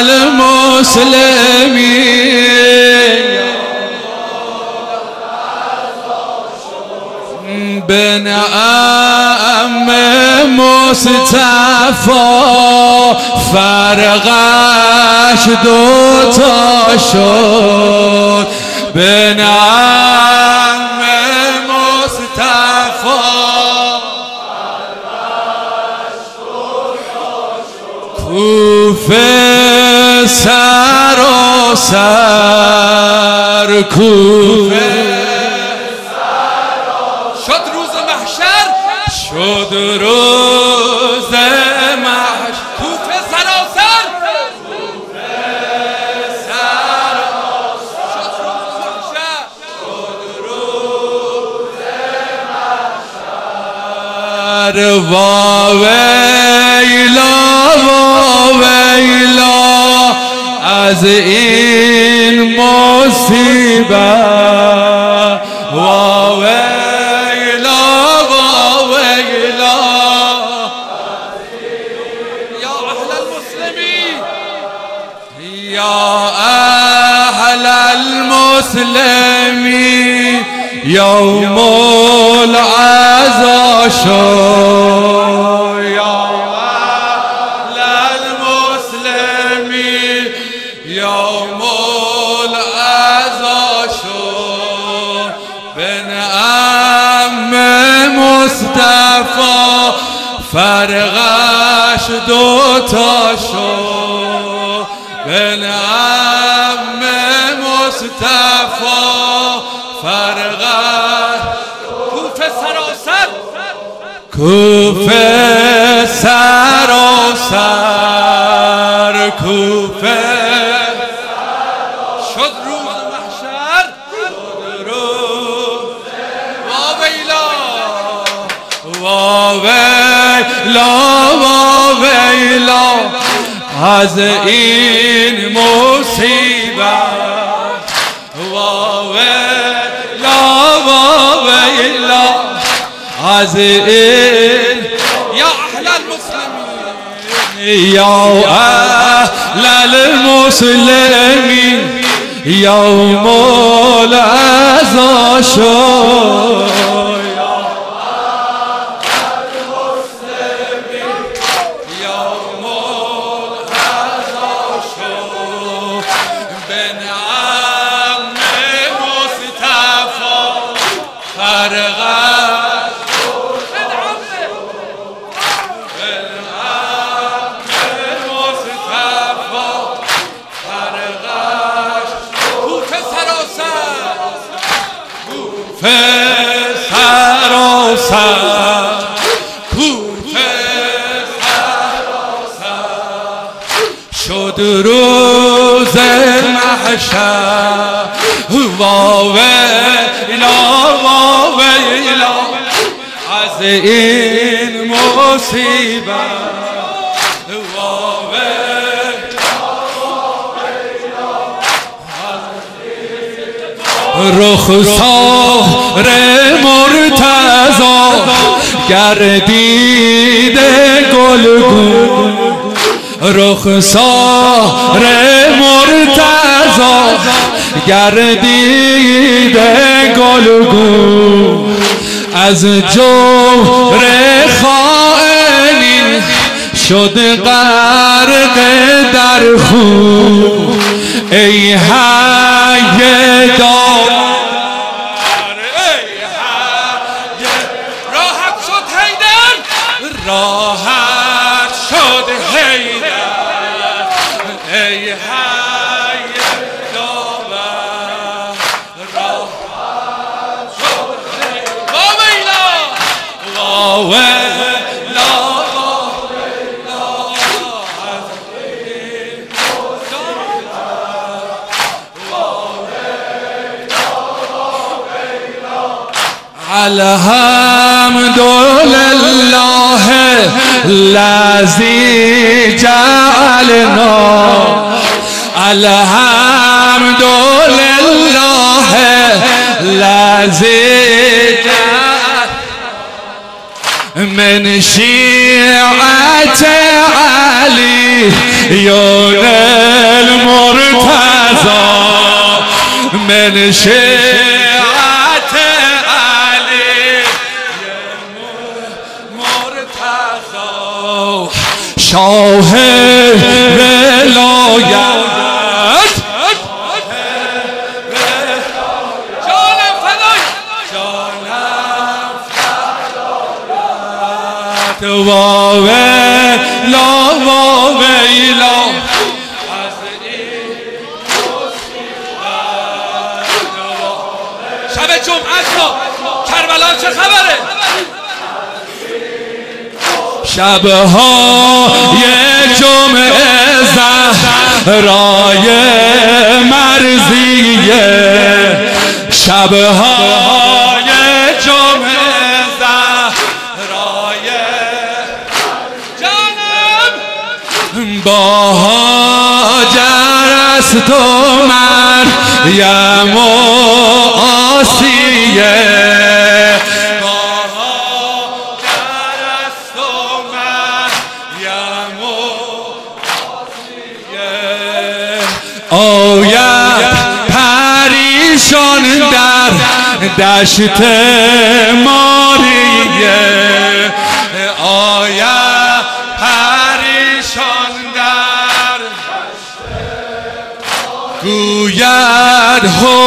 المسلمين بنعم مصطفى فرقش دوتا شد بنعم مصطفى کوفه سراسر کوفه شد روز محشر شد روز محشر کوفه سراسر واویلا واویلا از این مصیبت واویلا واویلا یا اهل المسلمین یا اهل المسلمین یوم العزا شد یا اهل المسلمین یوم العزا شد بنعم مصطفی فرقش دوتا شد بنعم مصطفی فرقش کوفه سراسر کوفه سراسر کوفه شد روز محشر واویلا واویلا واویلا از این مصیبت واویلا واویلا از این یا اهل المسلمین یا اهل المسلمین یوم العزا شد یوم العزا شد بنعم مصطفی فرقش سراسر کوفه سراسر شد روز محشر واویلا واویلا از این مصیبت رخسار مرتضی گردیده گلگون رخسار مرتضی گردیده گلگون از جور خائنین شد غرق در خون ای حی دار راحت شد حیدر راحت شد حیدر ای حی داور راحت شد حیدر واویلا واویلا الحمد لله الذي جعلنا الحمد لله الذي من شيعة علي يونس من شیعت علی مرتضی شاه ولایت واویلا واویلا شب جمعه است کربلا چه خبره؟ شبهای جمعه زهرای مرضیه شبهای جمعه با هاجر است و مریم و آسیه با هاجر است و مریم و آسیه آید پریشان در دشت ماریه آید پریشان گوید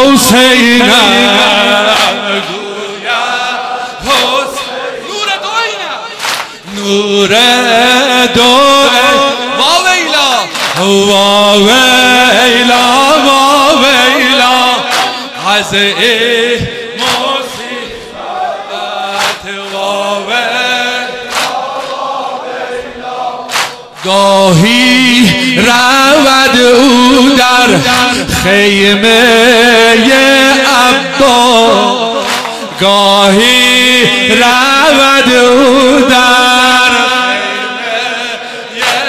حسینم گوید حسینم نور دوینم واویلا واویلا واویلا از این مصیبت واویلا گاهی رود او در خیمه عباس گاهی رود او در خیمه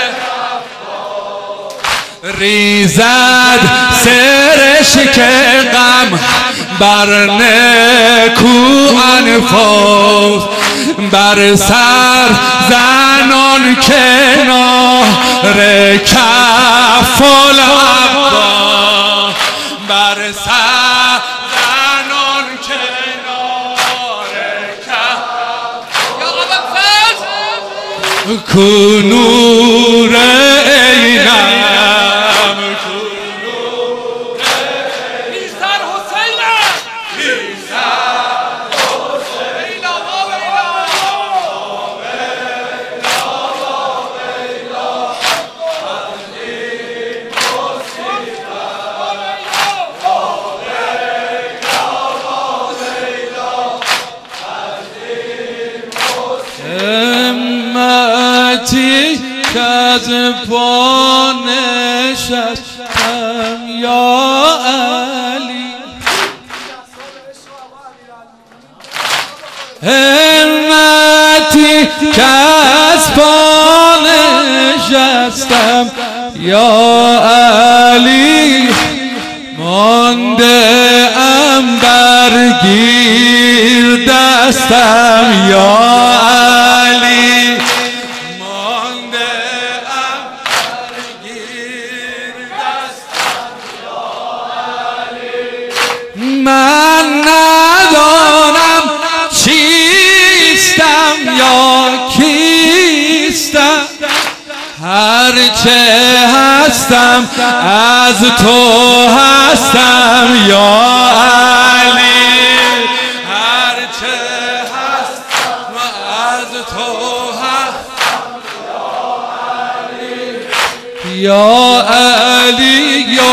عباس ریزد سرش که غم بر نکو انفاس بر سر زنان کنار کف العباس بر سر زنان کنار کف کنور اینم که از پا نشستم یا علی همتی که از پا نشستم یا علی مانده ام برگیر دستم یا علی من ندانم چیستم یا کیستم هرچه هستم از تو هستم یا علی هرچه هستم از تو هستم یا علی یا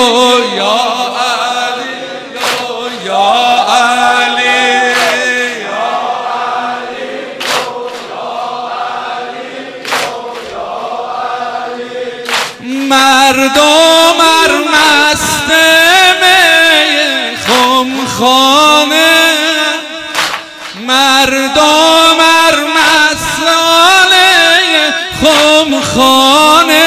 مردم مست می خمخانه مردم مستانه خمخانه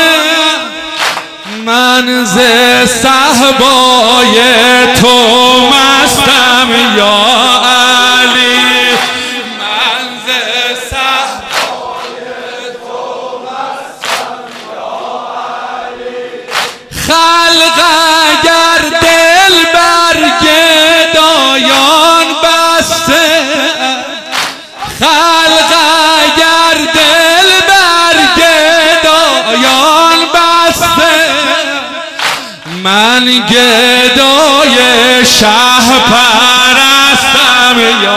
من ز صحبای تو مستم یا علی من ز صحبای تو مستم یا علی خلق اگر دل برگه من گدای شه پرستم یا